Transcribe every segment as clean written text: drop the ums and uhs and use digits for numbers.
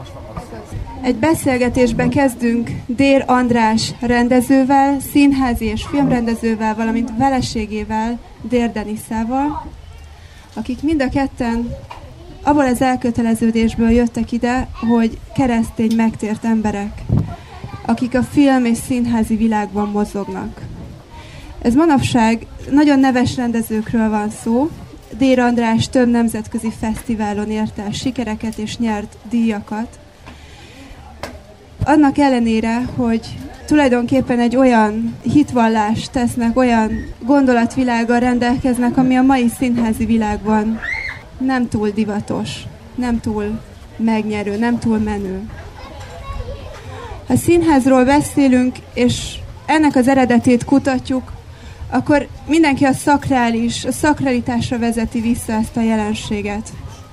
Egy beszélgetésbe kezdünk Dér András rendezővel, színházi és filmrendezővel, valamint feleségével, Dér Denisszával, akik mind a ketten abból az elköteleződésből jöttek ide, hogy keresztény megtért emberek, akik a film és színházi világban mozognak. Ez manapság nagyon neves rendezőkről van szó. Dér András több nemzetközi fesztiválon ért el sikereket és nyert díjakat. Annak ellenére, hogy tulajdonképpen egy olyan hitvallást tesznek, olyan gondolatvilággal rendelkeznek, ami a mai színházi világban nem túl divatos, nem túl megnyerő, nem túl menő. Ha színházról beszélünk, és ennek az eredetét kutatjuk, akkor mindenki a szakralitásra vezeti vissza ezt a jelenséget.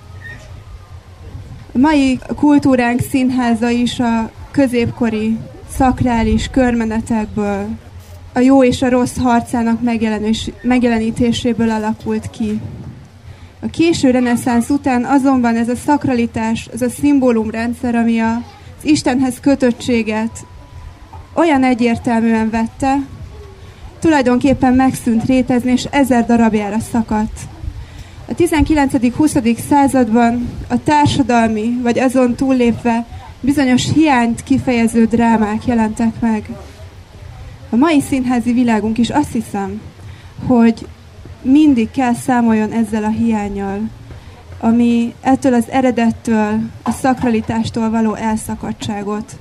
A mai kultúránk színháza is a középkori szakrális körmenetekből, a jó és a rossz harcának megjelenítéséből alakult ki. A késő reneszánsz után azonban ez a szakralitás, ez a szimbólumrendszer, ami az Istenhez kötöttséget olyan egyértelműen vette, tulajdonképpen megszűnt rétezni, és 1000 darabjára szakadt. A 19.-20. században a társadalmi, vagy azon túllépve bizonyos hiányt kifejező drámák jelentek meg. A mai színházi világunk is azt hiszem, hogy mindig kell számoljon ezzel a hiánnyal, ami ettől az eredettől, a szakralitástól való elszakadtságot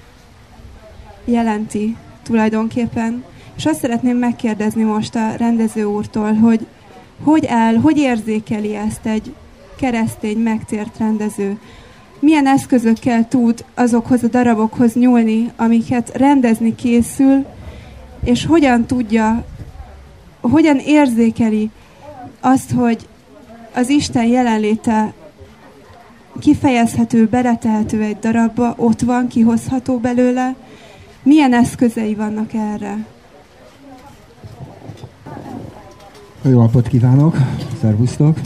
jelenti tulajdonképpen. És azt szeretném megkérdezni most a rendező úrtól, hogy érzékeli ezt egy keresztény megtért rendező? Milyen eszközökkel tud azokhoz a darabokhoz nyúlni, amiket rendezni készül, és hogyan érzékeli azt, hogy az Isten jelenléte kifejezhető, beletehető egy darabba, ott van, kihozható belőle. Milyen eszközei vannak erre? Jó napot kívánok, szervusztok!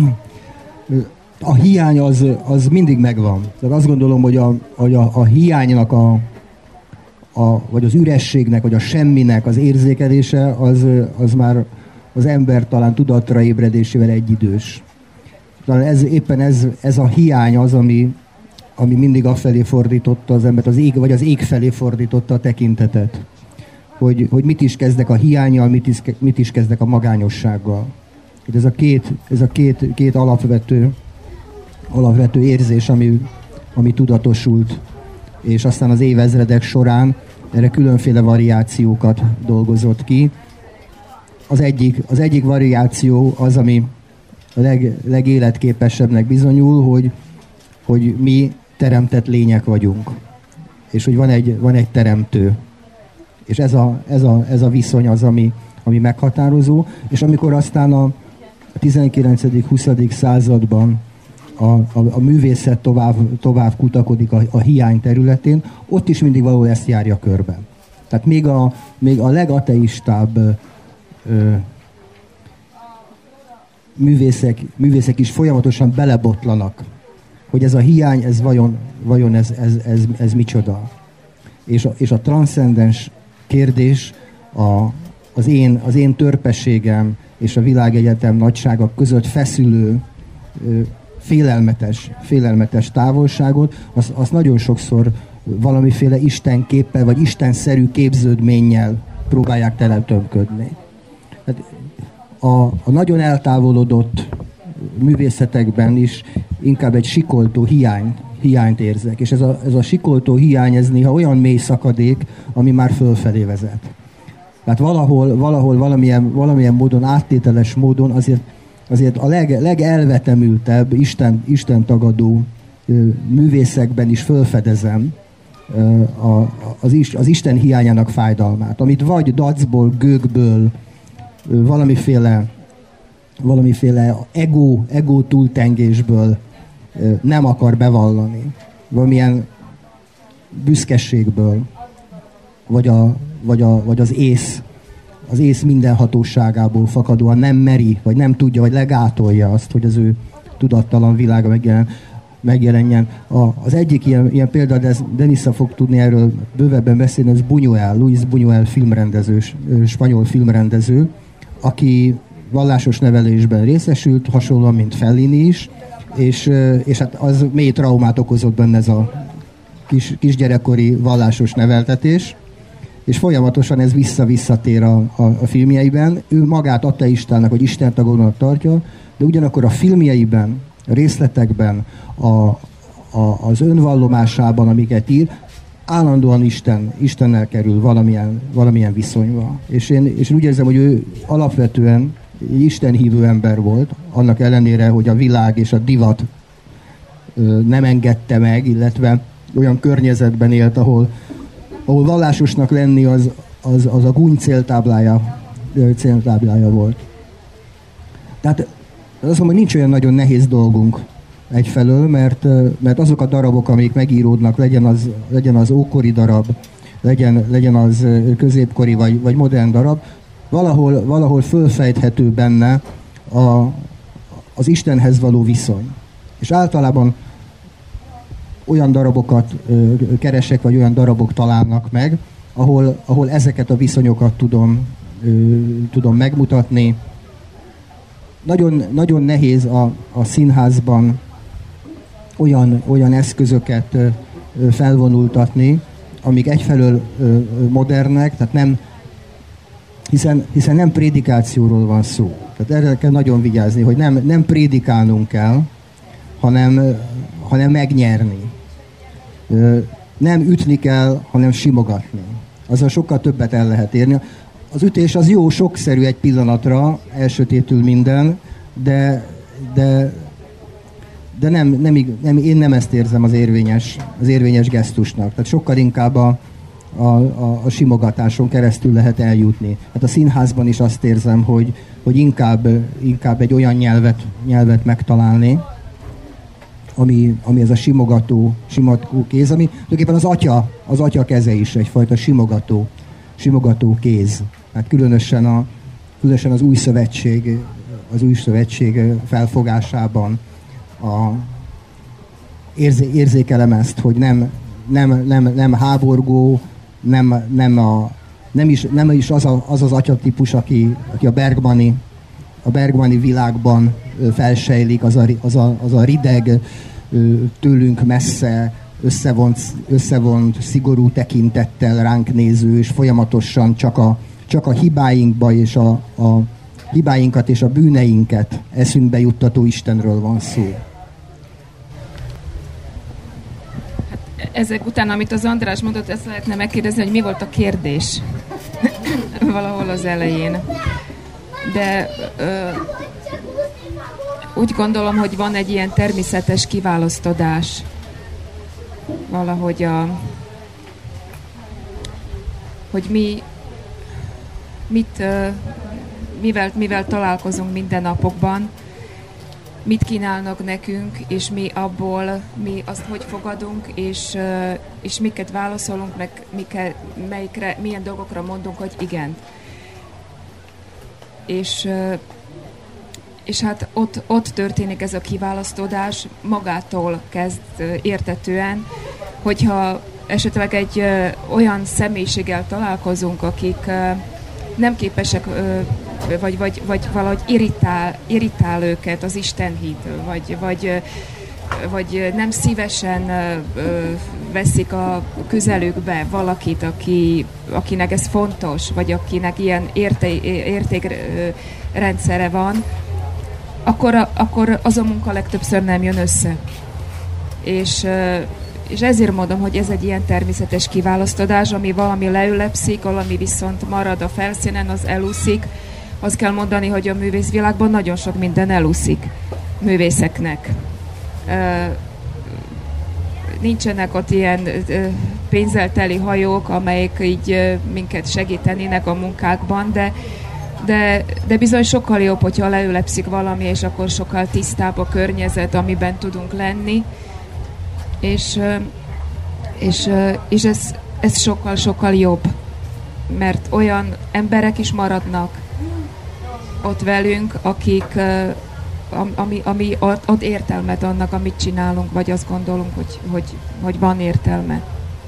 A hiány az mindig megvan. Tehát azt gondolom, hogy a hiánynak, vagy az ürességnek, vagy a semminek az érzékelése, az már az ember talán tudatra ébredésével egyidős. Talán éppen ez a hiány az, ami mindig afelé fordította az embert, az ég felé fordította a tekintetet. Hogy mit is kezdek a hiánnyal, mit is kezdek a magányossággal. Ez a két alapvető érzés, ami tudatosult, és aztán az évezredek során erre különféle variációkat dolgozott ki. Az egyik variáció az, ami a legéletképesebbnek bizonyul, hogy mi teremtett lények vagyunk, és hogy van egy teremtő. És ez a viszony az, ami meghatározó, és amikor aztán a 19.-20. században a művészet tovább kutakodik a hiány területén, ott is mindig valahol ezt járja körbe. Tehát még a legateistább művészek is folyamatosan belebotlanak, hogy ez a hiány, ez vajon ez micsoda. És a transzcendens kérdés az én törpességem és a világegyetem nagysága között feszülő félelmetes távolságot, azt nagyon sokszor valamiféle istenképpel vagy istenszerű képződménnyel próbálják teletömködni. Hát a nagyon eltávolodott művészetekben is inkább egy sikoltó hiányt érzek. És ez a sikoltó hiány, ez néha olyan mély szakadék, ami már fölfelé vezet. Tehát valahol valamilyen módon, áttételes módon azért a legelvetemültebb, Isten tagadó művészekben is fölfedezem az Isten hiányának fájdalmát, amit vagy dacból, gőgből, valamiféle ego túltengésből nem akar bevallani, valamilyen büszkeségből, vagy az ész mindenhatóságából fakadóan nem meri, vagy nem tudja, vagy legátolja azt, hogy az ő tudattalan világa megjelen. megjelenjen. Az egyik ilyen példa, de Denisa fog tudni erről bővebben beszélni, az Buñuel, Luis Buñuel filmrendező, spanyol filmrendező, aki vallásos nevelésben részesült, hasonlóan, mint Fellini is, és hát az mély traumát okozott benne ez a kisgyerekkori vallásos neveltetés, és folyamatosan ez visszatér a filmjeiben. Ő magát ateistának, vagy istentagonnak tartja, de ugyanakkor a filmjeiben, a részletekben, az önvallomásában, amiket ír, állandóan Istennel kerül valamilyen viszonyba. És én úgy érzem, hogy ő alapvetően egy istenhívő ember volt, annak ellenére, hogy a világ és a divat nem engedte meg, illetve olyan környezetben élt, ahol vallásosnak lenni az a gúny céltáblája volt. Tehát azt mondom, hogy nincs olyan nagyon nehéz dolgunk egyfelől, mert azok a darabok, amik megíródnak, legyen az ókori darab, legyen az középkori vagy modern darab, valahol fölfejthető benne az Istenhez való viszony. És általában olyan darabokat keresek, vagy olyan darabok találnak meg, ahol ezeket a viszonyokat tudom megmutatni. Nagyon, nagyon nehéz a színházban olyan eszközöket felvonultatni, amik egyfelől modernek, tehát nem, hiszen nem prédikációról van szó. Tehát erre kell nagyon vigyázni, hogy nem prédikálnunk kell, hanem megnyerni. Nem ütni kell, hanem simogatni. Azzal sokkal többet el lehet érni. Az ütés az jó, sokszerű egy pillanatra, elsötétül minden, de én nem ezt érzem az érvényes gesztusnak. Tehát sokkal inkább a simogatáson keresztül lehet eljutni. Hát a színházban is azt érzem, hogy inkább egy olyan nyelvet megtalálni, ami ez a simogató kéz, ami tulajdonképpen az atya keze is egyfajta simogató kéz. Hát különösen az új szövetség felfogásában érzékelem ezt, hogy nem háborgó, nem is az atyatípus, aki a Bergmani világban felsejlik, az a rideg, tőlünk messze, összevont, szigorú tekintettel ránk néző, és folyamatosan csak a hibáinkba és a hibáinkat és a bűneinket eszünkbe juttató Istenről van szó. Ezek után, amit az András mondott, ezt lehetne megkérdezni, hogy mi volt a kérdés valahol az elején. De úgy gondolom, hogy van egy ilyen természetes kiválasztodás valahogy hogy mivel találkozunk mindennapokban, mit kínálnak nekünk, és mi azt hogy fogadunk, és miket válaszolunk, meg milyen dolgokra mondunk, hogy igen. És hát ott történik ez a kiválasztódás, magától kezd értetően, hogyha esetleg egy olyan személyiséggel találkozunk, akik nem képesek, vagy valahogy irritál őket az istenhit, vagy nem szívesen veszik a közelükbe valakit, akinek ez fontos, vagy akinek ilyen értékrendszere van, akkor az a munka legtöbbször nem jön össze. És ezért mondom, hogy ez egy ilyen természetes kiválasztodás, ami valami leülepszik, valami viszont marad a felszínen, az elúszik. Azt kell mondani, hogy a művészvilágban nagyon sok minden elúszik művészeknek. Nincsenek ott ilyen pénzzel teli hajók, amelyek így minket segítenének a munkákban, de bizony sokkal jobb, hogyha leülepszik valami, és akkor sokkal tisztább a környezet, amiben tudunk lenni. És ez sokkal jobb, mert olyan emberek is maradnak ott velünk, ami ad értelmet annak, amit csinálunk, vagy azt gondolunk, hogy van értelme.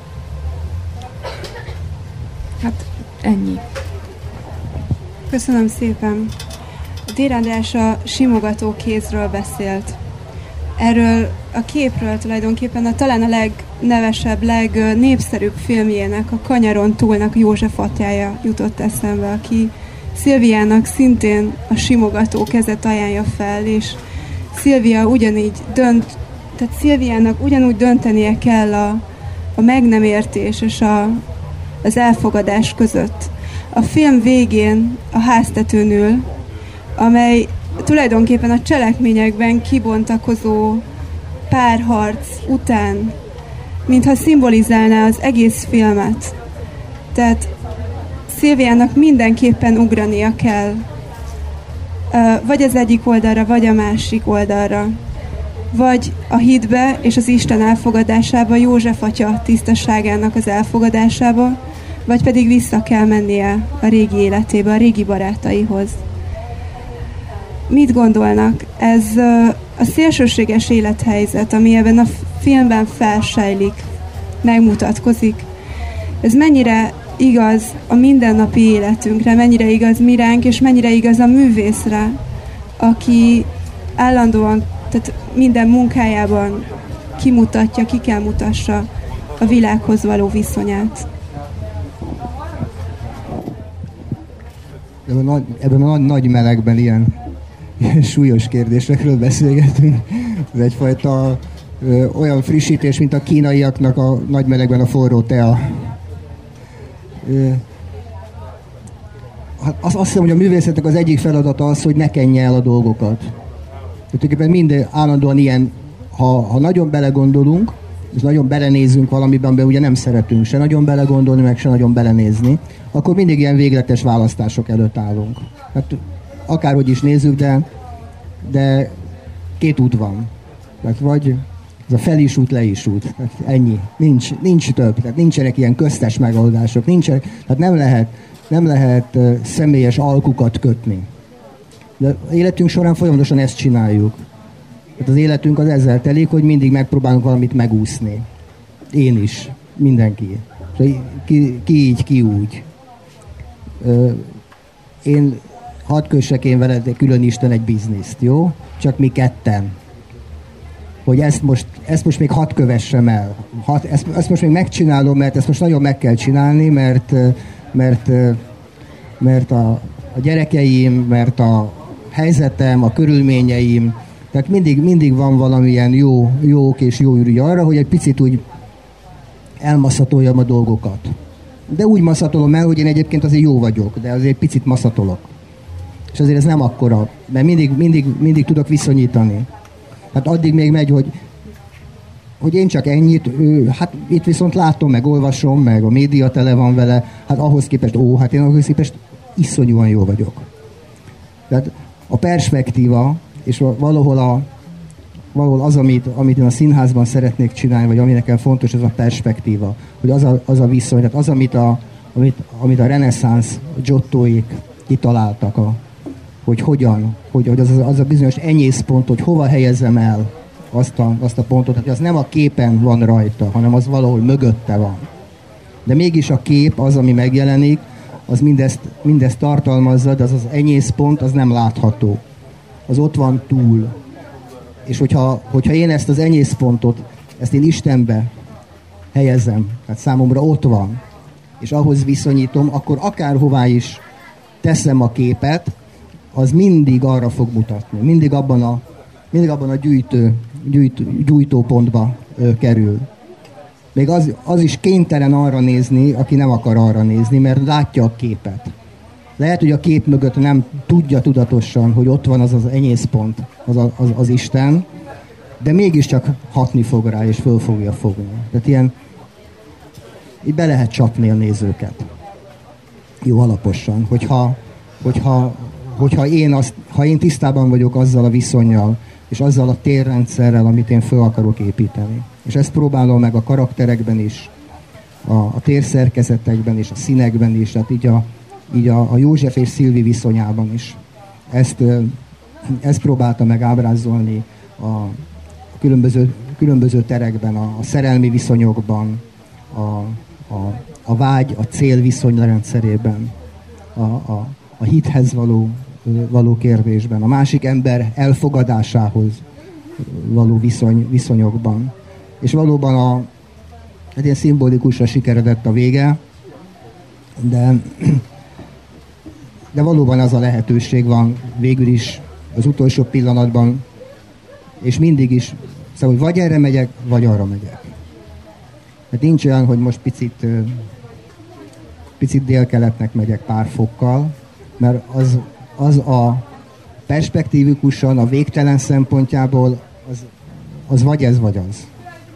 Hát ennyi. Köszönöm szépen. Dér András a simogató kézről beszélt. Erről a képről tulajdonképpen talán a legnevesebb, legnépszerűbb filmjének, a Kanyaron túlnak József atyája jutott eszembe, aki Szilviának szintén a simogató kezet ajánlja fel, és Szilvia ugyanígy dönt, tehát Szilviának ugyanúgy döntenie kell a meg nem értés és az elfogadás között. A film végén a háztetőn ül, amely tulajdonképpen a cselekményekben kibontakozó párharc után, mintha szimbolizálná az egész filmet. Tehát Szilviának mindenképpen ugrania kell, vagy az egyik oldalra, vagy a másik oldalra. Vagy a hitbe és az Isten elfogadásába, József atya tisztaságának az elfogadásába, vagy pedig vissza kell mennie a régi életébe, a régi barátaihoz. Mit gondolnak? Ez a szélsőséges élethelyzet, ami ebben a filmben felsejlik, megmutatkozik. Ez mennyire igaz a mindennapi életünkre, mennyire igaz mi ránk, és mennyire igaz a művészre, aki állandóan, tehát minden munkájában kimutatja, ki kell mutassa a világhoz való viszonyát. Ebben a nagy melegben ilyen súlyos kérdésekről beszélgetünk. Ez egyfajta olyan frissítés, mint a kínaiaknak a nagy melegben a forró tea. Azt hiszem, hogy a művészetnek az egyik feladata az, hogy ne kenje el a dolgokat. Tehát minden állandóan ilyen, ha nagyon belegondolunk, és nagyon belenézünk valamiben, amiben ugye nem szeretünk se nagyon belegondolni, meg se nagyon belenézni, akkor mindig ilyen végletes választások előtt állunk. Hát akárhogy is nézzük, de két út van. Tehát vagy ez a fel is út, le is út. Tehát ennyi. Nincs több. Tehát nincsenek ilyen köztes megoldások. Tehát nem lehet személyes alkukat kötni. De életünk során folyamatosan ezt csináljuk. Tehát az életünk az ezzel telik, hogy mindig megpróbálunk valamit megúszni. Én is. Mindenki. Ki így, ki úgy. Hadd kössek én veled külön Isten egy bizniszt, jó? Csak mi ketten. Hogy ezt most még hadd kövessem el. Ezt most még megcsinálom, mert ezt most nagyon meg kell csinálni, mert a gyerekeim, mert a helyzetem, a körülményeim, tehát mindig van valamilyen jók és jó ürügy arra, hogy egy picit úgy elmaszatoljam a dolgokat. De úgy maszatolom el, hogy én egyébként azért jó vagyok, de azért picit maszatolok. És azért ez nem akkora, mert mindig tudok viszonyítani. Hát addig még megy, hogy én csak ennyit, hát itt viszont látom, meg olvasom, meg a média tele van vele, hát ahhoz képest, hát én ahhoz képest iszonyúan jó vagyok. Tehát a perspektíva, és valahol az, amit én a színházban szeretnék csinálni, vagy ami nekem fontos, az a perspektíva. Hogy az a viszony, tehát az, amit a reneszánsz Giottóik kitaláltak, hogy az a bizonyos enyészpont, hogy hova helyezzem el azt a pontot, hogy az nem a képen van rajta, hanem az valahol mögötte van. De mégis a kép, az, ami megjelenik, az mindezt tartalmazza, de az enyészpont, az nem látható. Az ott van túl. És hogyha én ezt az enyészpontot, ezt én Istenbe helyezem, tehát számomra ott van, és ahhoz viszonyítom, akkor akárhová is teszem a képet, az mindig arra fog mutatni. Mindig abban a gyújtópontba kerül. Még az is kénytelen arra nézni, aki nem akar arra nézni, mert látja a képet. Lehet, hogy a kép mögött nem tudja tudatosan, hogy ott van az enyészpont, az Isten, de mégiscsak hatni fog rá, és föl fogja fogni. Tehát így be lehet csapni a nézőket. Jó alaposan. Ha én tisztában vagyok azzal a viszonnyal, és azzal a térrendszerrel, amit én föl akarok építeni. És ezt próbálom meg a karakterekben is, a térszerkezetekben is, a színekben is, tehát így a József és Szilvi viszonyában is. ezt próbálta meg ábrázolni a különböző terekben, a szerelmi viszonyokban, a vágy, a cél viszonyrendszerében, a hithez való kérdésben, a másik ember elfogadásához való viszonyokban. És valóban hát ilyen szimbolikusra sikeredett a vége, de valóban az a lehetőség van végül is az utolsó pillanatban, és mindig is, szóval vagy erre megyek, vagy arra megyek. Hát nincs olyan, hogy most picit délkeletnek megyek pár fokkal, mert az a perspektívikusan, a végtelen szempontjából az vagy ez, vagy az.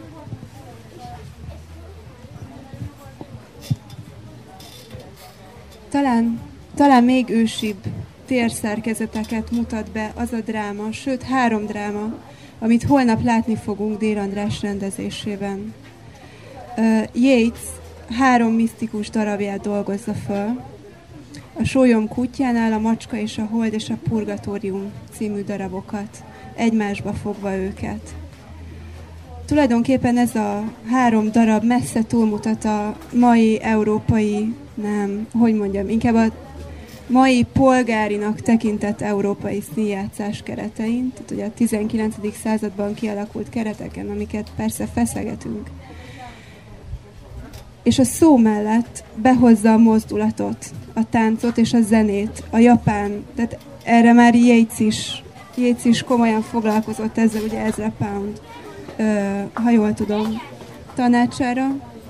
Talán még ősibb térszerkezeteket mutat be az a dráma, sőt 3 dráma, amit holnap látni fogunk Dél András rendezésében. Yeats 3 misztikus darabját dolgozza föl. A Sólyom kutyjánál a Macska és a Hold és a Purgatórium című darabokat, egymásba fogva őket. Tulajdonképpen ez a 3 darab messze túlmutat a mai európai, inkább a mai polgárinak tekintett európai színjátszás keretein, tehát ugye a 19. században kialakult kereteken, amiket persze feszegetünk. És a szó mellett behozza a mozdulatot, a táncot és a zenét, a japán, tehát erre már Yeats is komolyan foglalkozott ezzel, ugye Ezra Pound, ha jól tudom, tanácsára.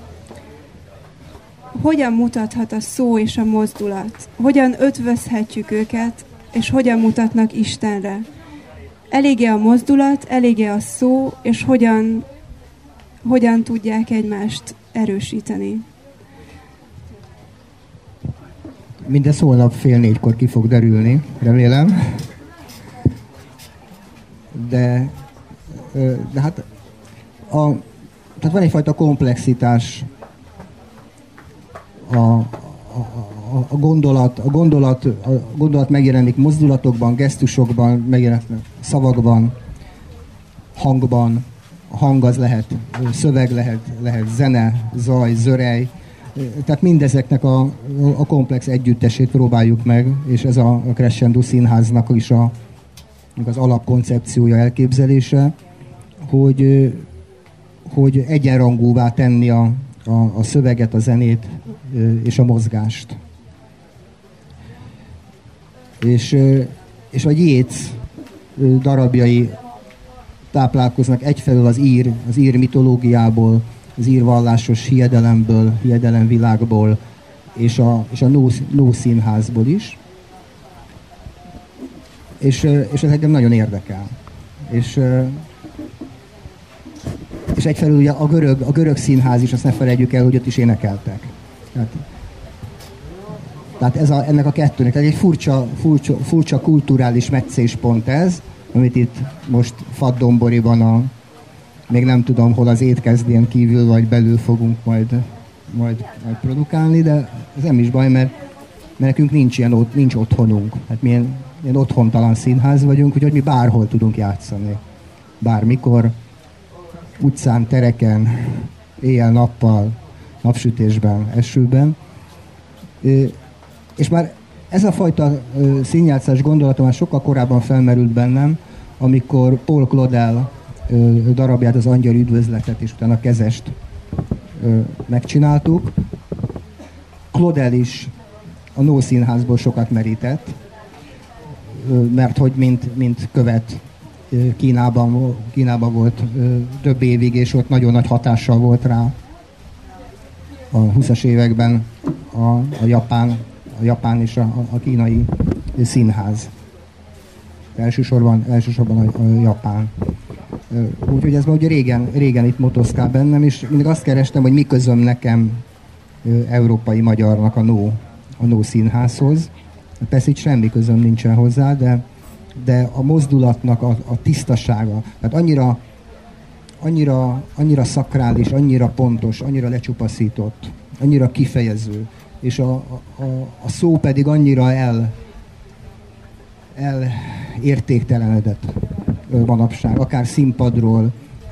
Hogyan mutathat a szó és a mozdulat? Hogyan ötvözhetjük őket, és hogyan mutatnak Istenre? Elég-e a mozdulat, elég-e a szó, és hogyan tudják egymást erősíteni? Mindez holnap 3:30 ki fog derülni, remélem. De hát tehát van egyfajta komplexitás a gondolat megjelenik mozdulatokban, gesztusokban, megjelenik szavakban, hangban. A hang az lehet szöveg, lehet zene, zaj, zörej. Tehát mindezeknek a komplex együttesét próbáljuk meg, és ez a Crescendo Színháznak is az alapkoncepciója, elképzelése, hogy egyenrangúvá tenni a szöveget, a zenét és a mozgást. És a Yeats darabjai táplálkoznak egyfelől az ír mitológiából, az ír vallásos hiedelemvilágból, és a no színházból is. És ez engem nagyon érdekel. És egyfelől ugye a görög színház is, azt ne felejtjük el, hogy ott is énekeltek. Tehát ennek a kettőnek, tehát egy furcsa kulturális meccéspont ez, amit itt most Faddonboriban még nem tudom, hol az étkezdén kívül vagy belül fogunk majd produkálni, de ez nem is baj, mert nekünk nincs otthonunk. Hát mi ilyen otthontalan színház vagyunk, úgyhogy mi bárhol tudunk játszani. Bármikor, utcán, tereken, éjjel-nappal, napsütésben, esőben. És már ez a fajta színjátszás gondolatom már sokkal korábban felmerült bennem, amikor Paul Claudel darabját, az Angyal üdvözletet és utána a Kezest megcsináltuk. Claudel is a No Színházból sokat merített, mert hogy mint követ Kínában volt több évig, és ott nagyon nagy hatással volt rá a 20-as években a japán és a kínai színház. Elsősorban a japán. Úgyhogy ez már ugye régen itt motoszkál bennem, és mindig azt kerestem, hogy mi közöm nekem európai magyarnak a No színházhoz. Persze itt semmi közöm nincsen hozzá, de a mozdulatnak a tisztasága, tehát annyira szakrális, annyira pontos, annyira lecsupaszított, annyira kifejező, és a szó pedig annyira értéktelenedett manapság, akár színpadról,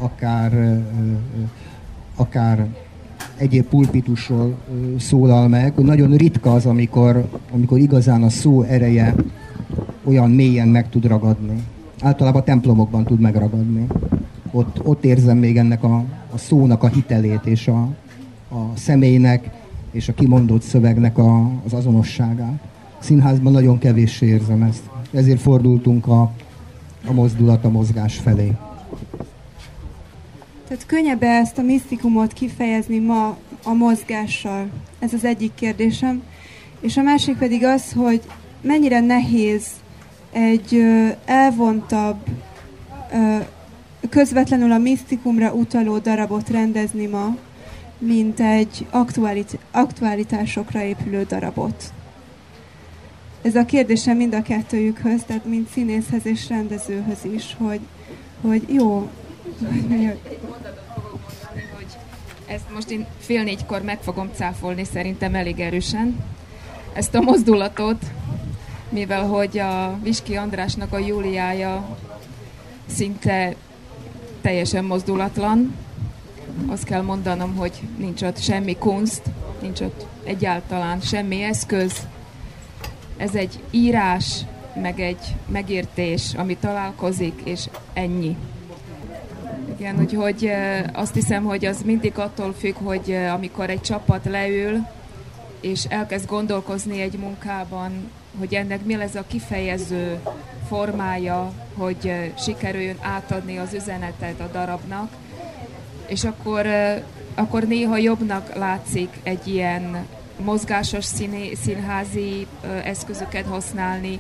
akár egyéb pulpitusról szólal meg, hogy nagyon ritka az, amikor igazán a szó ereje olyan mélyen meg tud ragadni. Általában a templomokban tud megragadni. Ott érzem még ennek a szónak a hitelét, és a személynek, és a kimondott szövegnek az azonosságát. A színházban nagyon kevéssé érzem ezt. Ezért fordultunk a mozdulat, a mozgás felé. Tehát könnyebb ezt a misztikumot kifejezni ma a mozgással? Ez az egyik kérdésem. És a másik pedig az, hogy mennyire nehéz egy elvontabb, közvetlenül a misztikumra utaló darabot rendezni ma, mint egy aktualitásokra épülő darabot. Ez a kérdésem mind a kettőjükhöz, tehát mind színészhez és rendezőhöz is, hogy jó. Hogy ezt most én 3:30 meg fogom cáfolni szerintem elég erősen. Ezt a mozdulatot, mivel hogy a Viski Andrásnak a Júliája szinte teljesen mozdulatlan. Azt kell mondanom, hogy nincs ott semmi kunst, nincs ott egyáltalán semmi eszköz. Ez egy írás, meg egy megértés, ami találkozik, és ennyi. Igen, úgyhogy azt hiszem, hogy az mindig attól függ, hogy amikor egy csapat leül, és elkezd gondolkozni egy munkában, hogy ennek mi lesz a kifejező formája, hogy sikerüljön átadni az üzenetet a darabnak, és akkor néha jobbnak látszik egy ilyen mozgásos színházi eszközöket használni,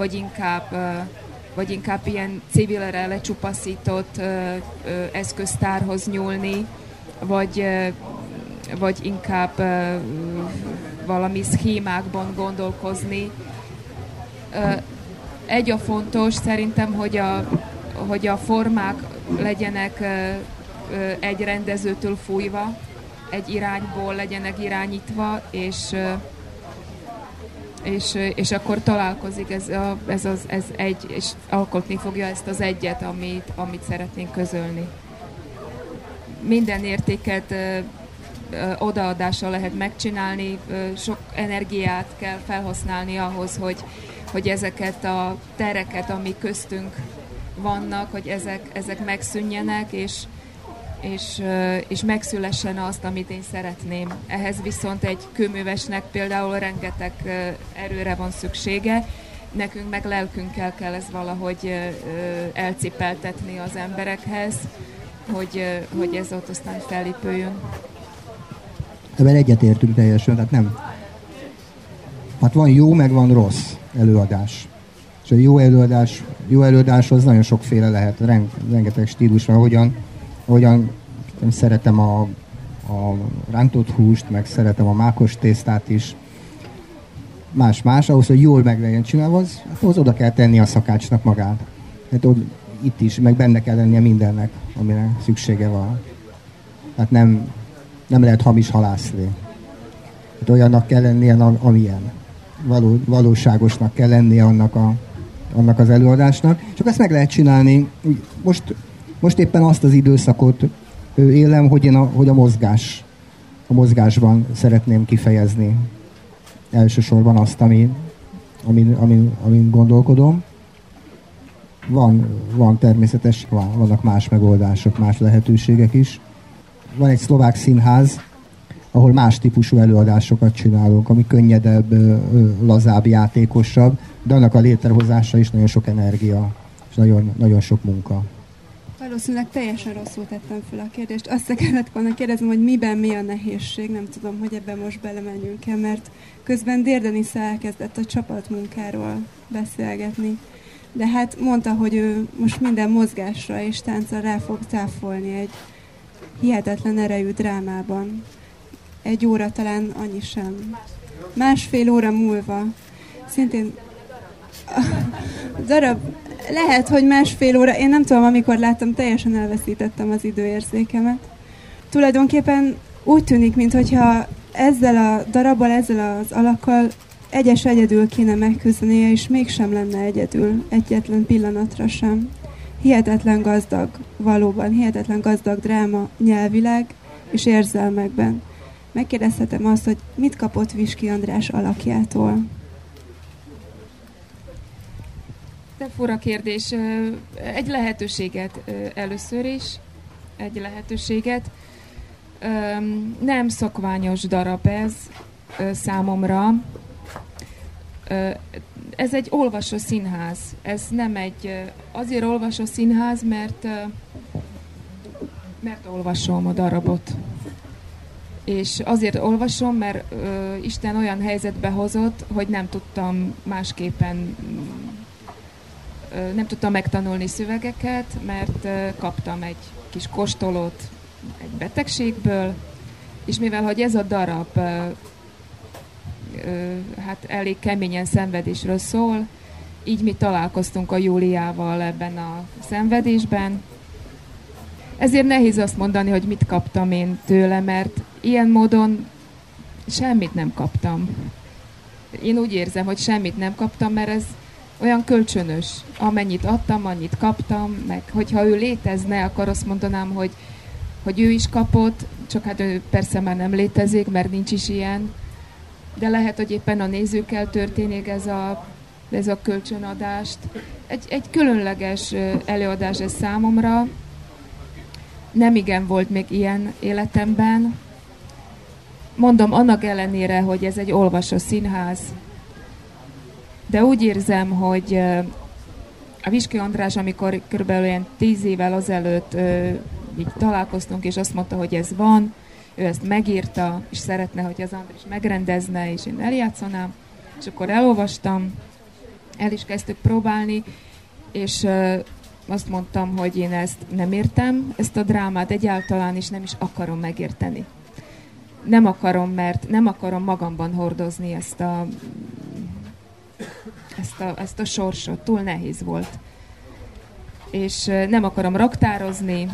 vagy inkább ilyen civilre lecsupaszított eszköztárhoz nyúlni, vagy inkább valami szchémákban gondolkozni. Egy a fontos szerintem, hogy a formák legyenek egy rendezőtől fújva, egy irányból legyenek irányítva, és akkor találkozik ez egy, és alkotni fogja ezt az egyet, amit szeretnénk közölni. Minden értéket odaadással lehet megcsinálni, sok energiát kell felhasználni ahhoz, hogy ezeket a tereket, amik köztünk vannak, hogy ezek megszűnjenek, és megszülessen azt, amit én szeretném. Ehhez viszont egy kőművesnek például rengeteg erőre van szüksége, nekünk meg lelkünkkel kell ez valahogy elcipeltetni az emberekhez, hogy ez ott aztán felépüljön. Ebben egyetértünk teljesen, tehát nem. Hát van jó, meg van rossz előadás. És a jó előadáshoz nagyon sokféle lehet, rengeteg stílus van, ahogyan szeretem a rántott húst, meg szeretem a mákos tésztát is. Más, ahhoz, hogy jól meg legyen csinálva, ahhoz oda kell tenni a szakácsnak magát. Hát itt is, meg benne kell lennie mindennek, amire szüksége van. Tehát nem lehet hamis halászni. Hát olyannak kell lennie, amilyen. Valóságosnak kell lennie annak az előadásnak. Csak ezt meg lehet csinálni. Most éppen azt az időszakot élem, hogy a mozgásban szeretném kifejezni elsősorban azt, amin gondolkodom. Van természetes, vannak más megoldások, más lehetőségek is. Van egy szlovák színház, ahol más típusú előadásokat csinálunk, ami könnyedebb, lazább, játékosabb, de annak a létrehozása is nagyon sok energia, és nagyon, nagyon sok munka. Valószínűleg teljesen rosszul tettem fel a kérdést. Azt kellett volna kérdeznem, hogy miben mi a nehézség. Nem tudom, hogy ebben most belemenjünk-e, mert közben Dérdenisze elkezdett a csapatmunkáról beszélgetni. De hát mondta, hogy ő most minden mozgásra és táncra rá fog táfolni egy hihetetlen erejű drámában. 1 óra, talán annyi sem. 1,5 óra múlva. Szintén a darab lehet, hogy 1,5 óra. Én nem tudom, amikor láttam, teljesen elveszítettem az időérzékemet. Tulajdonképpen úgy tűnik, mintha ezzel a darabbal, ezzel az alakkal egyedül kéne megküzdenie, és mégsem lenne egyedül, egyetlen pillanatra sem. Hihetetlen gazdag, valóban hihetetlen gazdag dráma nyelvileg és érzelmekben. Megkérdezhetem azt, hogy mit kapott Viski András alakjától? De fura kérdés. Egy lehetőséget először is. Egy lehetőséget. Nem szokványos darab ez számomra. Ez egy olvasó színház. Ez nem egy... Azért olvasó színház, mert olvasom a darabot. És azért olvasom, mert Isten olyan helyzetbe hozott, hogy nem tudtam másképpen... Nem tudtam megtanulni szövegeket, mert kaptam egy kis kóstolót egy betegségből, és mivel, hogy ez a darab hát elég keményen szenvedésről szól, így mi találkoztunk a Júliával ebben a szenvedésben. Ezért nehéz azt mondani, hogy mit kaptam én tőle, mert ilyen módon semmit nem kaptam. Én úgy érzem, hogy semmit nem kaptam, mert ez olyan kölcsönös. Amennyit adtam, annyit kaptam, meg hogyha ő létezne, akkor azt mondanám, hogy ő is kapott, csak hát ő persze már nem létezik, mert nincs is ilyen. De lehet, hogy éppen a nézőkkel történik ez a kölcsönadást. Egy különleges előadás ez számomra. Nem igen volt még ilyen életemben. Mondom, annak ellenére, hogy ez egy olvasó színház, de úgy érzem, hogy a Viski András, amikor kb. Olyan 10 évvel azelőtt így találkoztunk, és azt mondta, hogy ez van, ő ezt megírta, és szeretne, hogy az András megrendezne, és én eljátszanám, és akkor elolvastam, el is kezdtük próbálni, és azt mondtam, hogy én ezt nem értem, ezt a drámát egyáltalán, és nem is akarom megérteni. Nem akarom, mert nem akarom magamban hordozni ezt a sorsot, túl nehéz volt. És nem akarom raktározni,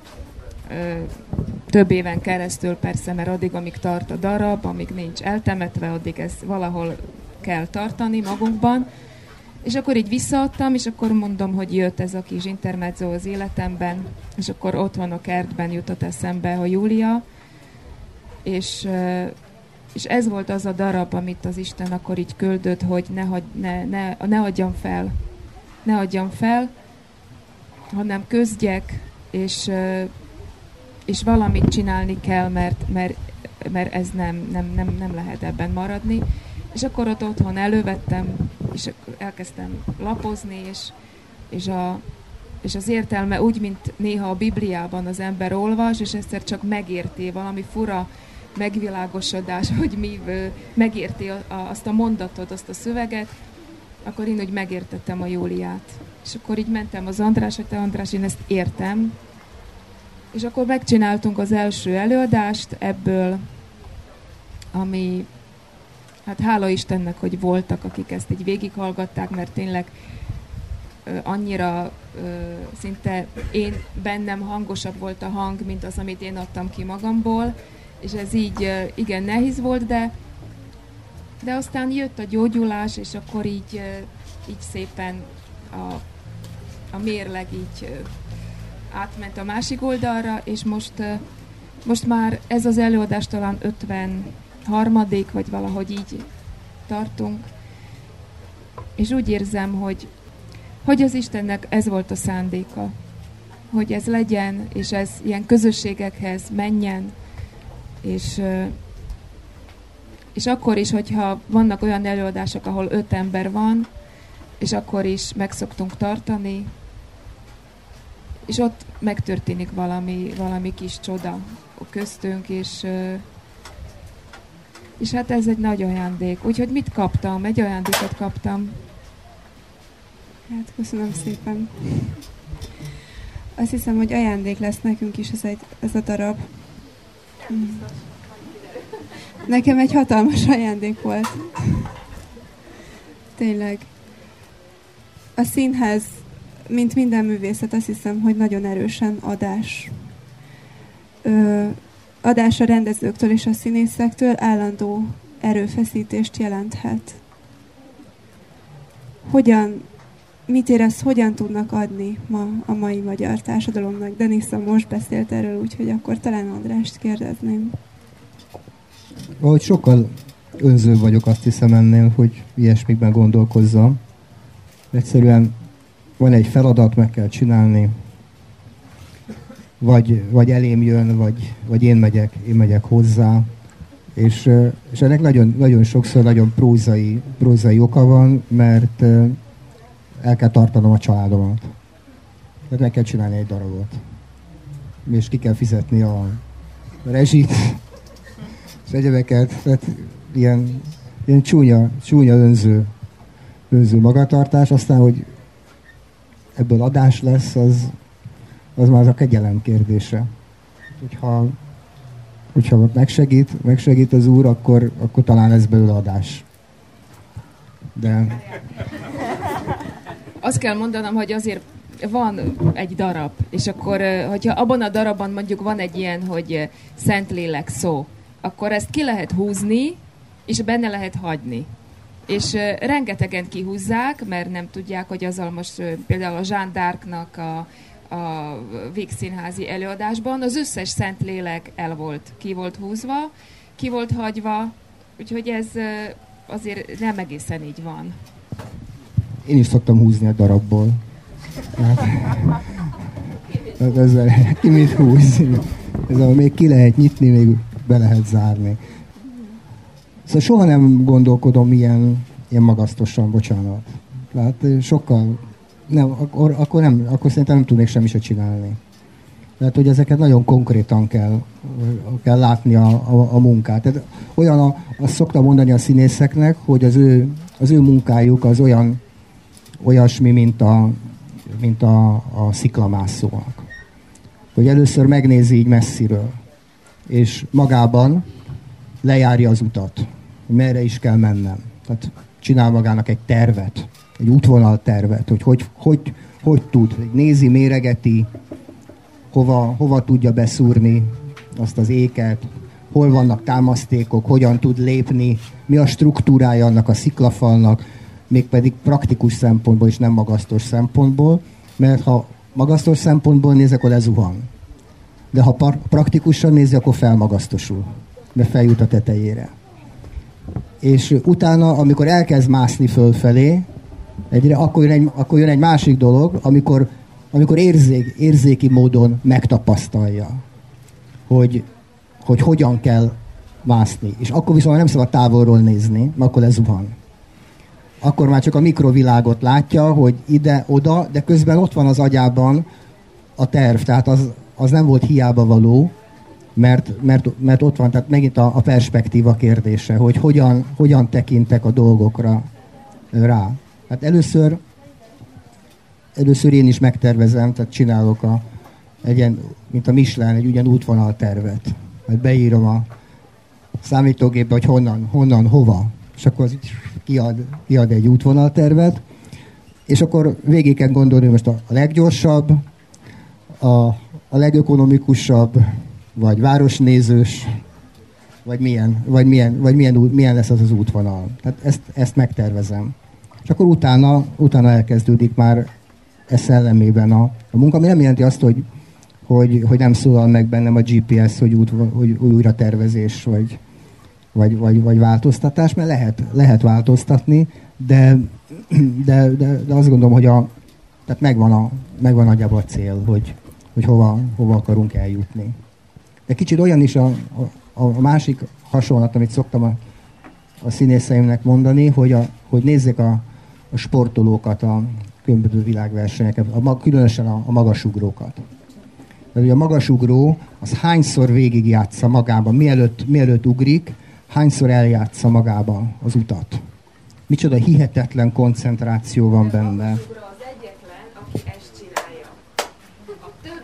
több éven keresztül persze, mert addig, amíg tart a darab, amíg nincs eltemetve, addig ezt valahol kell tartani magunkban. És akkor így visszaadtam, és akkor mondom, hogy jött ez a kis intermezzo az életemben, és akkor ott van a kertben jutott eszembe a Júlia, és ez volt az a darab, amit az Isten akkor így küldött, hogy ne adjam fel, hanem küzdjek, és valamit csinálni kell, mert ez nem lehet ebben maradni. És akkor ott otthon elővettem, és elkezdtem lapozni, és az értelme úgy, mint néha a Bibliában az ember olvas, és egyszer csak megérti valami fura megvilágosodás, hogy megérti azt a mondatot, azt a szöveget, akkor én úgy megértettem a Júliát. És akkor így mentem az András, hogy te András, én ezt értem. És akkor megcsináltunk az első előadást ebből, ami, hát hála Istennek, hogy voltak, akik ezt így végighallgatták, mert tényleg annyira szinte én bennem hangosabb volt a hang, mint az, amit én adtam ki magamból, és ez így igen nehéz volt, de aztán jött a gyógyulás, és akkor így szépen a mérleg így átment a másik oldalra, és most már ez az előadás talán 53. vagy valahogy így tartunk, és úgy érzem, hogy az Istennek ez volt a szándéka, hogy ez legyen, és ez ilyen közösségekhez menjen, és akkor is, hogyha vannak olyan előadások, ahol 5 ember van, és akkor is meg szoktunk tartani, és ott megtörténik valami kis csoda köztünk, és hát ez egy nagy ajándék. Úgyhogy mit kaptam? Egy ajándékot kaptam. Hát köszönöm szépen. Azt hiszem, hogy ajándék lesz nekünk is ez a darab. Nekem egy hatalmas ajándék volt. Tényleg. A színház, mint minden művészet, azt hiszem, hogy nagyon erősen adás. Adás a rendezőktől és a színészektől állandó erőfeszítést jelenthet. mit érez, hogyan tudnak adni ma a mai magyar társadalomnak? Denisza most beszélt erről, úgyhogy akkor talán Andrást kérdezném. Ahogy sokkal önzőbb vagyok, azt hiszem ennél, hogy ilyesmikben gondolkozzam. Egyszerűen van egy feladat, meg kell csinálni, vagy elém jön, vagy én megyek hozzá, és ennek nagyon, nagyon sokszor nagyon prózai oka van, mert el kell tartanom a családomat. Tehát meg kell csinálni egy darabot. És ki kell fizetni a rezsit, az egyebeket, tehát ilyen csúnya önző magatartás, aztán, hogy ebből adás lesz, az már a kegyelem kérdése. Hogyha megsegít az Úr, akkor talán lesz belőle adás. De... Azt kell mondanom, hogy azért van egy darab, és akkor, hogyha abban a darabban mondjuk van egy ilyen, hogy Szentlélek szó, akkor ezt ki lehet húzni, és benne lehet hagyni. És rengetegen kihúzzák, mert nem tudják, hogy azzal most például a Jeanne d'Arcnak a Víg színházi előadásban az összes Szentlélek ki volt húzva, ki volt hagyva, úgyhogy ez azért nem egészen így van. Én is szoktam húzni a darabból. Hát ezzel ki mit húz? Ezzel még ki lehet nyitni, még be lehet zárni. Szóval soha nem gondolkodom ilyen magasztosan, bocsánat. Tehát sokkal... Nem, akkor szerintem nem tudnék semmi se csinálni. Tehát, hogy ezeket nagyon konkrétan kell látni a munkát. Tehát olyan, azt szoktam mondani a színészeknek, hogy az ő munkájuk az olyasmi, mint a sziklamászónak. Hogy először megnézi így messziről, és magában lejárja az utat, merre is kell mennem. Tehát csinál magának egy tervet, egy útvonaltervet, hogy tud, nézi, méregeti, hova tudja beszúrni azt az éket, hol vannak támasztékok, hogyan tud lépni, mi a struktúrája annak a sziklafalnak, mégpedig praktikus szempontból és nem magasztos szempontból, mert ha magasztos szempontból néz, akkor lezuhan. De ha praktikusan nézi, akkor felmagasztosul, mert feljut a tetejére. És utána, amikor elkezd mászni fölfelé, akkor jön egy másik dolog, amikor érzéki módon megtapasztalja, hogy hogyan kell mászni. És akkor viszont nem szabad távolról nézni, mert akkor lezuhan. Akkor már csak a mikrovilágot látja, hogy ide-oda, de közben ott van az agyában a terv, tehát az nem volt hiába való, mert ott van, tehát megint a perspektíva kérdése, hogy hogyan tekintek a dolgokra rá. Hát először én is megtervezem, tehát csinálok mint a Michelin, egy ugyan útvonaltervet. Majd beírom a számítógépbe, hogy honnan, hova. És akkor az kiad egy útvonaltervet, és akkor végig kell gondolni, hogy most a leggyorsabb, a legökonomikusabb, vagy városnézős, vagy milyen lesz az útvonal. Tehát ezt megtervezem. És akkor utána elkezdődik már szellemében a munka, ami nem jelenti azt, hogy nem szólal meg bennem a GPS, hogy újra tervezés, vagy változtatás, mert lehet változtatni, de azt gondolom, hogy tehát megvan nagyjából a cél, hogy hova akarunk eljutni. De kicsit olyan is a másik hasonlat, amit szoktam a színészeimnek mondani, hogy nézzék a sportolókat, a különböző világversenyeket, különösen a magasugrókat. Tehát ugye a magasugró az hányszor végigjátsza magában, mielőtt ugrik, hányszor eljátsza magában az utat. Micsoda hihetetlen koncentráció van benne. Az egyetlen, aki ezt csinálja. A több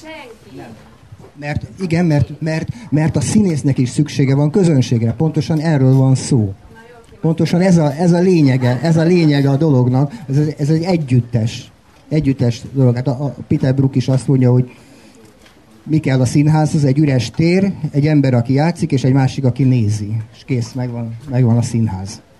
senki. Mert a színésznek is szüksége van közönségre. Pontosan erről van szó. Pontosan ez a lényege a dolognak. Ez egy együttes dolog. Hát a Peter Brook is azt mondja, hogy mi kell a színházhoz? Egy üres tér, egy ember, aki játszik, és egy másik, aki nézi. És kész, megvan a színház.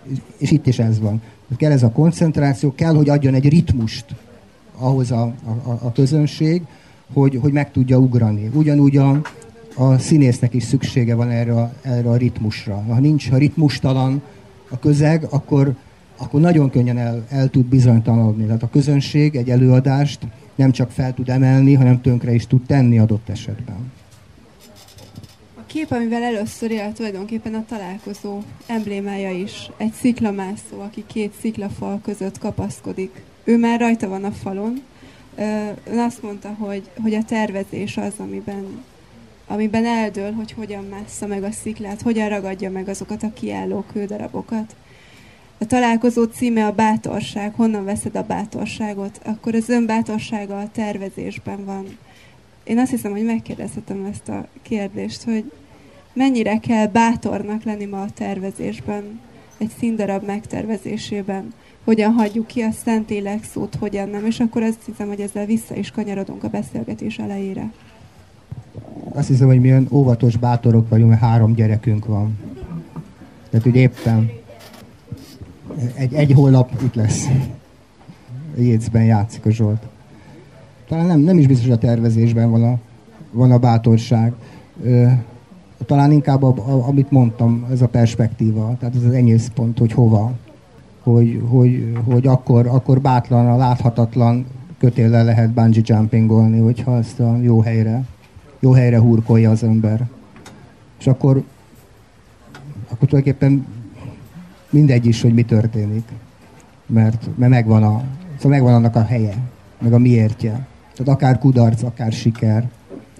és itt is ez van. Kell ez a koncentráció, kell, hogy adjon egy ritmust ahhoz a közönség, hogy meg tudja ugrani. Ugyanúgy a színésznek is szüksége van erre a ritmusra. Ha ritmustalan a közeg, akkor nagyon könnyen el tud bizonytalanodni. Tehát a közönség egy előadást nem csak fel tud emelni, hanem tönkre is tud tenni adott esetben. A kép, amivel először él, tulajdonképpen a találkozó emblémája is. Egy sziklamászó, aki két sziklafal között kapaszkodik. Ő már rajta van a falon. Ön azt mondta, hogy a tervezés az, amiben eldől, hogy hogyan mássza meg a sziklát, hogyan ragadja meg azokat a kiálló kődarabokat. A találkozó címe a bátorság. Honnan veszed a bátorságot? Akkor az ön bátorsága a tervezésben van. Én azt hiszem, hogy megkérdezhetem ezt a kérdést, hogy mennyire kell bátornak lenni ma a tervezésben, egy színdarab megtervezésében, hogyan hagyjuk ki a Szentlélek szót, hogyan nem, és akkor azt hiszem, hogy ezzel vissza is kanyarodunk a beszélgetés elejére. Azt hiszem, hogy mi olyan óvatos bátorok vagyunk, mert 3 gyerekünk van. Tehát, hogy éppen egy holnap itt lesz. Jézben játszik a Zsolt. Talán nem is biztos, hogy a tervezésben van a bátorság. Talán inkább, amit mondtam, ez a perspektíva, tehát ez az enyészpont, hogy hova. Hogy akkor bátran, a láthatatlan kötéllel lehet bungee jumpingolni, hogyha ezt a jó helyre hurkolja az ember. És akkor tulajdonképpen mindegy is, hogy mi történik. Mert megvan annak a helye, meg a miértje. Tehát akár kudarc, akár siker.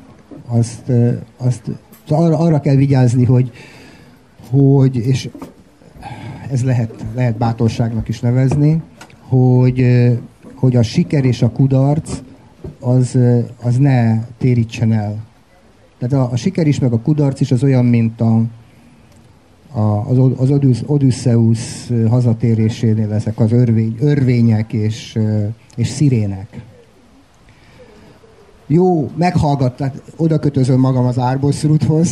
Arra kell vigyázni, hogy és ez lehet bátorságnak is nevezni, hogy a siker és a kudarc az ne térítsen el. Tehát a siker is, meg a kudarc is az olyan, mint az Odysseus hazatérésénél ezek az örvények és szirének. Jó, meghallgatták, oda kötözöm magam az Árboszrúthoz,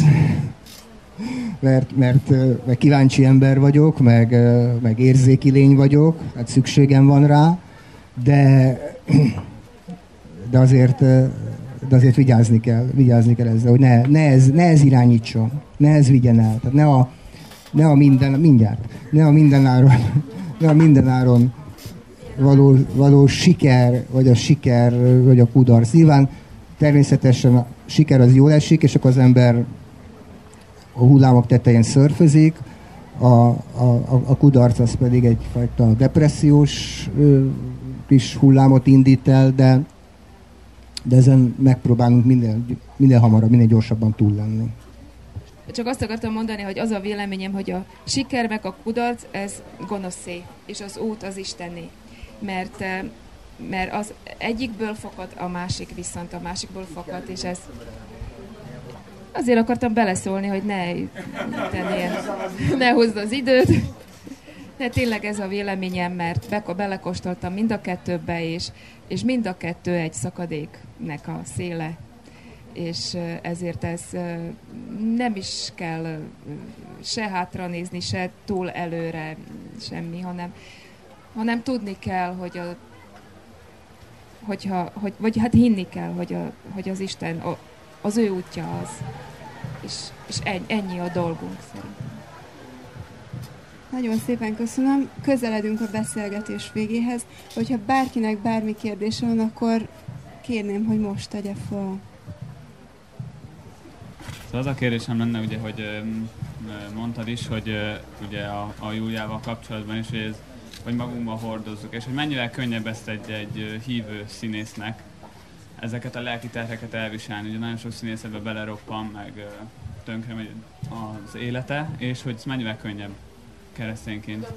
mert kíváncsi ember vagyok, meg érzéki lény vagyok, hát szükségem van rá, de azért vigyázni kell ezzel, hogy ne ez irányítson, ne ez vigyen el. Tehát ne a mindenáron való siker, vagy a kudarc. Nyilván természetesen a siker az jól esik, és akkor az ember a hullámok tetején szörfözik, a kudarc az pedig egyfajta depressziós kis hullámot indít el, de ezen megpróbálunk minél hamarabb, minél gyorsabban túl lenni. Csak azt akartam mondani, hogy az a véleményem, hogy a siker meg a kudarc, ez gonoszé, és az út az Istenné. Mert az egyikből fakad, a másik viszont a másikból fakad, és ez... Azért akartam beleszólni, hogy ne hozd az időt. De tényleg ez a véleményem, mert belekóstoltam mind a kettőbe, és mind a kettő egy szakadéknek a széle. És ezért ez nem is kell se hátra nézni, se túl előre, semmi, hanem tudni kell, vagy hát hinni kell, hogy az Isten, az ő útja az. És ennyi a dolgunk szerintem. Nagyon szépen köszönöm. Közeledünk a beszélgetés végéhez. Hogyha bárkinek bármi kérdése van, akkor kérném, hogy most tegye fel. Szóval az a kérdésem lenne, ugye, hogy mondtad is, hogy ugye a Júliával kapcsolatban is, hogy magunkban hordozzuk, és hogy mennyivel könnyebb ezt egy hívő színésznek ezeket a lelki terheket elviselni. Ugye nagyon sok színész ebbe beleroppan, meg tönkre megy az élete, és hogy ez mennyivel könnyebb keresztényként.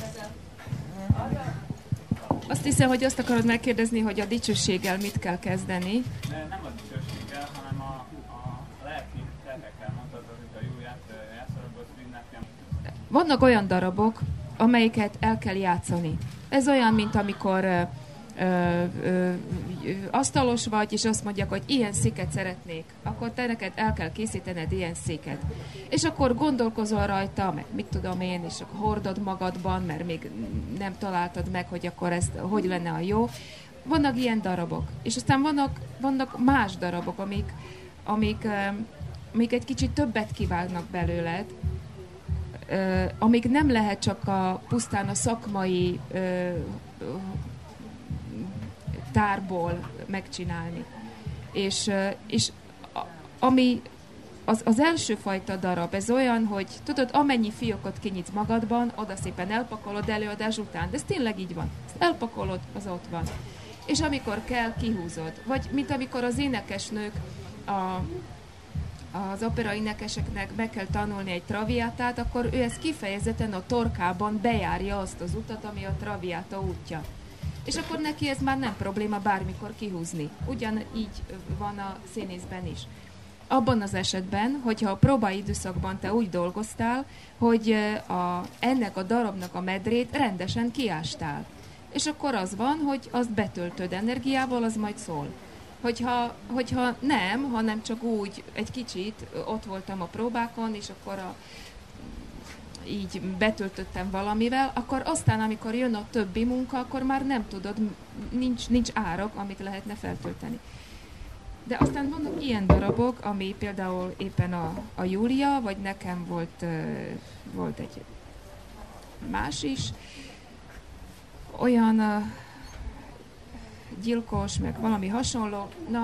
Azt hiszem, hogy azt akarod megkérdezni, hogy a dicsőséggel mit kell kezdeni. Nem a dicsőséggel, hanem a lelki terhekkel. Mondtad, hogy a Júliát elszorogott nekem. Vannak olyan darabok, amelyeket el kell játszani. Ez olyan, mint amikor asztalos vagy, és azt mondják, hogy ilyen széket szeretnék, akkor te neked el kell készítened ilyen széket. És akkor gondolkozol rajta, meg mit tudom én, és akkor hordod magadban, mert még nem találtad meg, hogy akkor ez hogy lenne a jó. Vannak ilyen darabok. És aztán vannak más darabok, amik egy kicsit többet kívánnak belőled, amíg nem lehet csak pusztán a szakmai tárból megcsinálni. És ami az első fajta darab, ez olyan, hogy tudod, amennyi fiókot kinyitsz magadban, oda szépen elpakolod előadás után, de ez tényleg így van. Ezt elpakolod, az ott van. És amikor kell, kihúzod. Vagy mint amikor az énekesnők, az opera énekeseknek meg kell tanulni egy traviátát, akkor ő ezt kifejezetten a torkában bejárja azt az utat, ami a traviáta útja. És akkor neki ez már nem probléma bármikor kihúzni. Ugyanígy van a színészben is. Abban az esetben, hogyha a próbaidőszakban te úgy dolgoztál, hogy ennek a darabnak a medrét rendesen kiástál. És akkor az van, hogy azt betöltöd energiával, az majd szól. Hogyha nem, hanem csak úgy egy kicsit ott voltam a próbákon, és akkor így betöltöttem valamivel, akkor aztán, amikor jön a többi munka, akkor már nem tudod, nincs árok, amit lehetne feltölteni. De aztán vannak ilyen darabok, ami például éppen a Júlia, vagy nekem volt egy más is, olyan gyilkos, meg valami hasonló,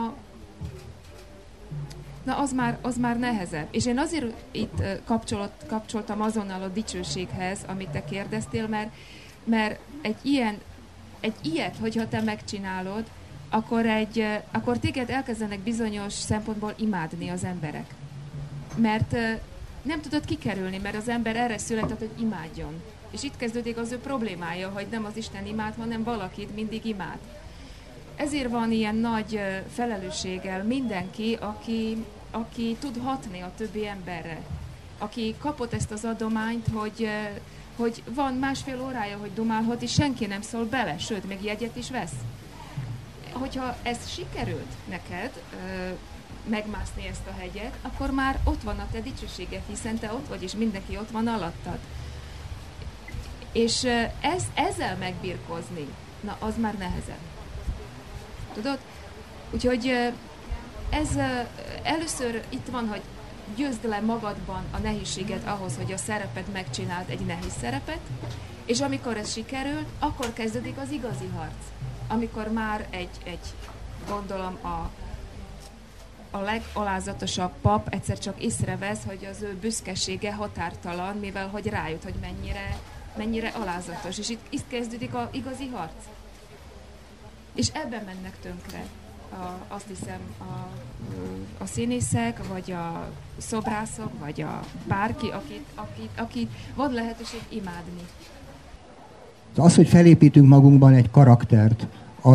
na az már nehezebb. És én azért itt kapcsoltam azonnal a dicsőséghez, amit te kérdeztél, mert egy ilyet, hogyha te megcsinálod, akkor téged elkezdenek bizonyos szempontból imádni az emberek. Mert nem tudod kikerülni, mert az ember erre született, hogy imádjon. És itt kezdődik az ő problémája, hogy nem az Isten imád, hanem valakit mindig imád. Ezért van ilyen nagy felelősséggel mindenki, aki tud hatni a többi emberre. Aki kapott ezt az adományt, hogy van másfél órája, hogy dumálhat, és senki nem szól bele, sőt, még jegyet is vesz. Hogyha ez sikerült neked, megmászni ezt a hegyet, akkor már ott van a te dicsőséged, hiszen te ott vagy, és mindenki ott van alattad. És ezzel megbirkózni, na az már nehezebb. Tudod? Úgyhogy ez először itt van, hogy győzd le magadban a nehézséget ahhoz, hogy a szerepet megcsináld, egy nehéz szerepet, és amikor ez sikerült, akkor kezdődik az igazi harc. Amikor már egy gondolom a legalázatosabb pap egyszer csak észrevesz, hogy az ő büszkesége határtalan, mivel hogy rájött, hogy mennyire alázatos. És itt kezdődik az igazi harc. És ebben mennek tönkre, azt hiszem, a színészek, vagy a szobrászok, vagy a bárki, akit van lehetőség imádni. Az, hogy felépítünk magunkban egy karaktert,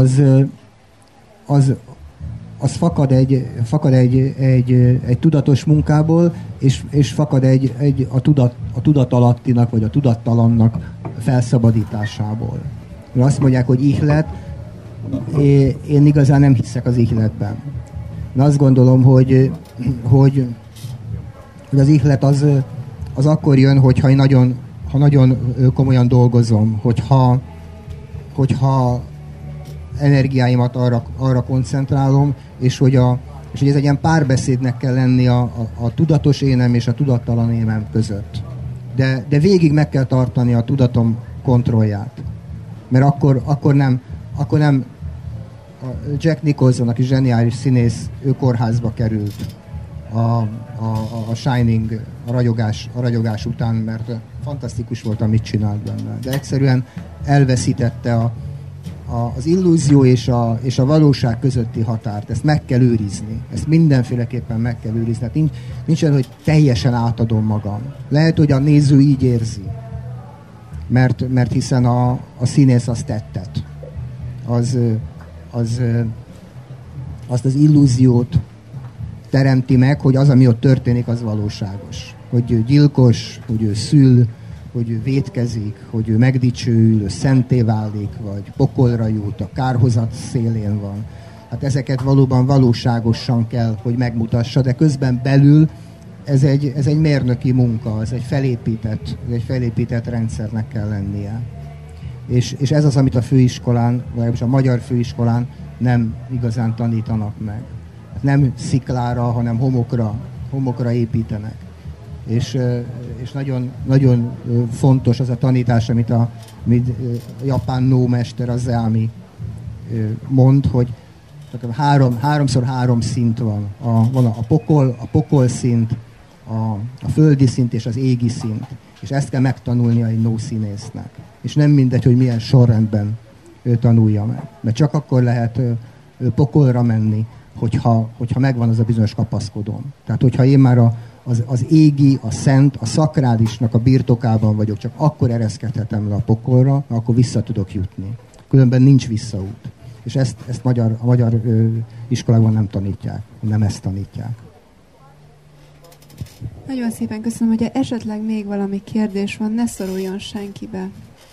az fakad egy tudatos munkából, és fakad a tudatalattinak, vagy a tudattalannak felszabadításából. Azt mondják, hogy ihlet, én igazán nem hiszek az ihletben. Én azt gondolom, hogy az ihlet az akkor jön, hogyha én nagyon komolyan dolgozom, hogyha energiáimat arra koncentrálom, és hogy ez egy ilyen párbeszédnek kell lenni a tudatos énem és a tudattalan énem között. De végig meg kell tartani a tudatom kontrollját. Mert akkor nem Jack Nicholson, aki zseniális színész, ő kórházba került a Shining, a ragyogás után, mert fantasztikus volt, amit csinált benne. De egyszerűen elveszítette az illúzió és a valóság közötti határt. Ezt meg kell őrizni. Ezt mindenféleképpen meg kell őrizni. Hát nincs olyan, hogy teljesen átadom magam. Lehet, hogy a néző így érzi. Mert hiszen a színész azt tettet. Azt az illúziót teremti meg, hogy az, ami ott történik, az valóságos. Hogy ő gyilkos, hogy ő szül, hogy ő vétkezik, hogy ő megdicsőül, ő szenté válik, vagy pokolra jut, a kárhozat szélén van. hát ezeket valóban valóságosan kell, hogy megmutassa, de közben belül ez egy mérnöki munka, ez egy felépített rendszernek kell lennie. És ez az, amit a főiskolán, vagy a magyar főiskolán nem igazán tanítanak meg. Nem sziklára, hanem homokra építenek. És nagyon, nagyon fontos az a tanítás, amit a japán nómester, az Zeami mond, hogy 3x3 szint van. Van a pokol szint, a földi szint és az égi szint. És ezt kell megtanulnia egy nószínésznek. És nem mindegy, hogy milyen sorrendben tanulja meg. Mert csak akkor lehet pokolra menni, hogyha megvan az a bizonyos kapaszkodom. Tehát, hogyha én már az égi, a szent, a szakrálisnak a birtokában vagyok, csak akkor ereszkedhetem le a pokolra, akkor vissza tudok jutni. Különben nincs visszaút. És ezt a magyar iskolákban nem tanítják, nem ezt tanítják. Nagyon szépen köszönöm, hogy esetleg még valami kérdés van, ne szoruljon senkibe.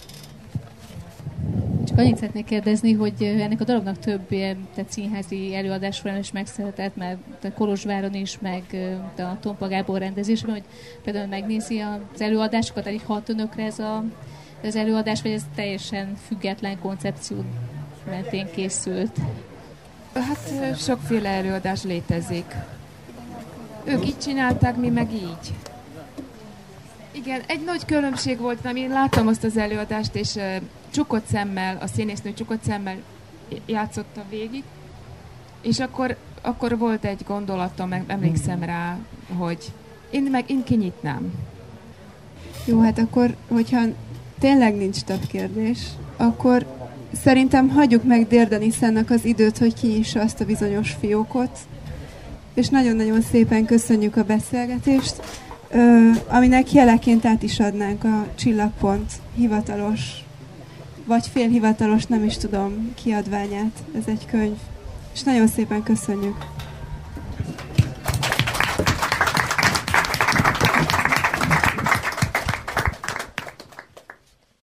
Csak annyit szeretnék kérdezni, hogy ennek a darabnak több tehát színházi előadás során is megszületett, mert a Kolozsváron is, meg a Tompa Gábor rendezésben, hogy például megnézi az előadásokat, elég hat önökre ez az előadás, vagy ez teljesen független koncepció mentén készült? Hát sokféle előadás létezik. Ők így csinálták, mi meg így. Igen, egy nagy különbség volt, mert én láttam azt az előadást, és csukott szemmel, a színésznő csukott szemmel játszotta végig, és akkor volt egy gondolatom, emlékszem rá, hogy én kinyitnám. Jó, hát akkor, hogyha tényleg nincs több kérdés, akkor szerintem hagyjuk meg Dérdenisennek az időt, hogy kinyissa azt a bizonyos fiókot, és nagyon-nagyon szépen köszönjük a beszélgetést, aminek jeleként át is adnánk a Csillagpont hivatalos, vagy félhivatalos, nem is tudom, kiadványát. Ez egy könyv. És nagyon szépen köszönjük.